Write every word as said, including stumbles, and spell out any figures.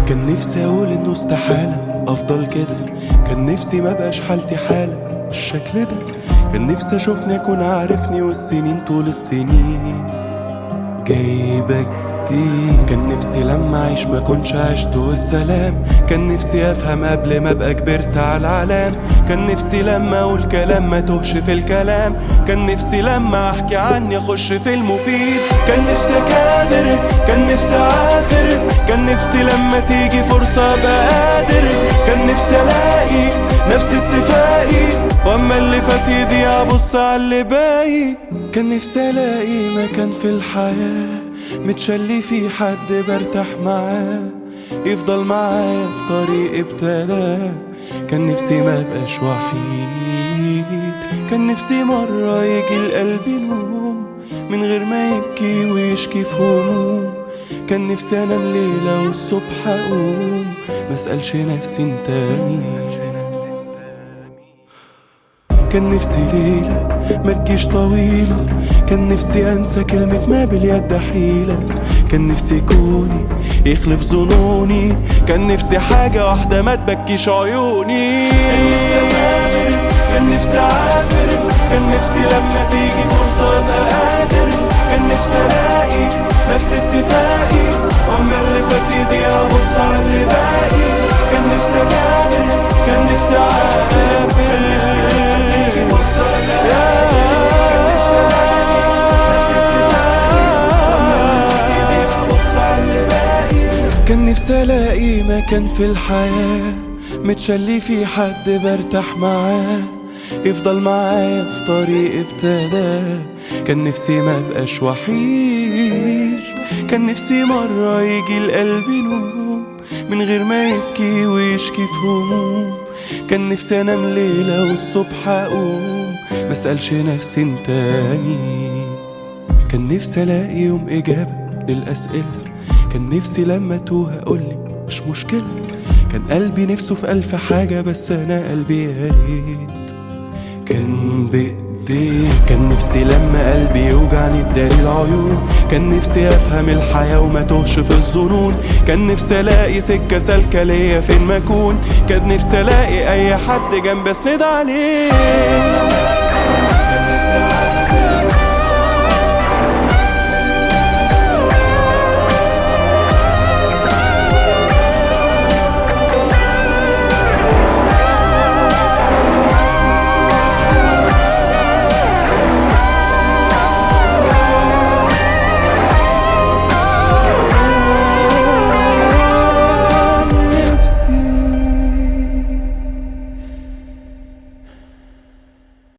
كان نفسي اقول انه استحالة افضل كده، كان نفسي ما بقاش حالتي حالة بالشكل ده، كان نفسي اشوفني اكون عارفني والسنين طول السنين جايبة جديد. كان نفسي لما اعيش ما كنش عشت والسلام، كان نفسي افهم قبل ما ابقى كبرت على العالم، كان نفسي لما اقول كلام ما توهش في الكلام، كان نفسي لما احكي عني اخش في المفيد، كان نفسي اكابر، كان نفسي اعافر، كان نفسي لما تيجي فرصة ابقى قادر، كان نفسي الاقي نفس اتفاقي واما اللي فات يضيع ابص على اللي باقي، كان نفسي الاقي مكان في الحياة متشلي في حد برتاح معاه يفضل معايا في طريق ابتدى، كان نفسي ما بقاش وحيد، كان نفسي مرة يجي القلب نوم من غير ما يبكي ويشكي في هموم، كان نفسي انام ليلة والصبح اقوم مسألش نفسي انت مين، كان نفسي ليلة ما تجيش طويلة، كان نفسي انسى كلمة ما باليد حيلة، كان نفسي كوني يخلف ظنوني، كان نفسي حاجة واحدة ما تبكيش عيوني، كان نفسي اسافر، كان نفسي اعافر، كان نفسي لما تيجي فرصة ابقى قادر، كان نفسي الاقي نفس اتفاقي واما اللي فات يضيع ابص على اللي باقي، كان نفسي اكابر، كان نفسي اعافر، كان نفسي لما تيجي فرصة ابقى قادر، كان نفسي الاقي نفس اتفاقي واما اللي فات يضيع ابص على اللي باقي، كان نفسي الاقي مكان في الحياة متشلي في حد برتاح معاه يفضل معايا في طريق ابتدى، كان نفسي ما بقاش وحيد، كان نفسي مرة يجي القلب نوم من غير ما يبكي ويشكي في هموم، كان نفسي انام ليلة والصبح اقوم مسألش نفسي انت مين، كان نفسي الاقي يوم اجابة للاسئلة، كان نفسي لما توه اقولي مش مشكلة، كان قلبي نفسه في الف حاجة بس انا قلبي يا ريت كان بإيديك، كان نفسي لما قلبي يوجعني اداري العيون، كان نفسي افهم الحياة وما توهش في الظنون، كان نفسي الاقي سكة سالكة ليا فين ما اكون، كان نفسي الاقي اي حد جنبي اسند عليه.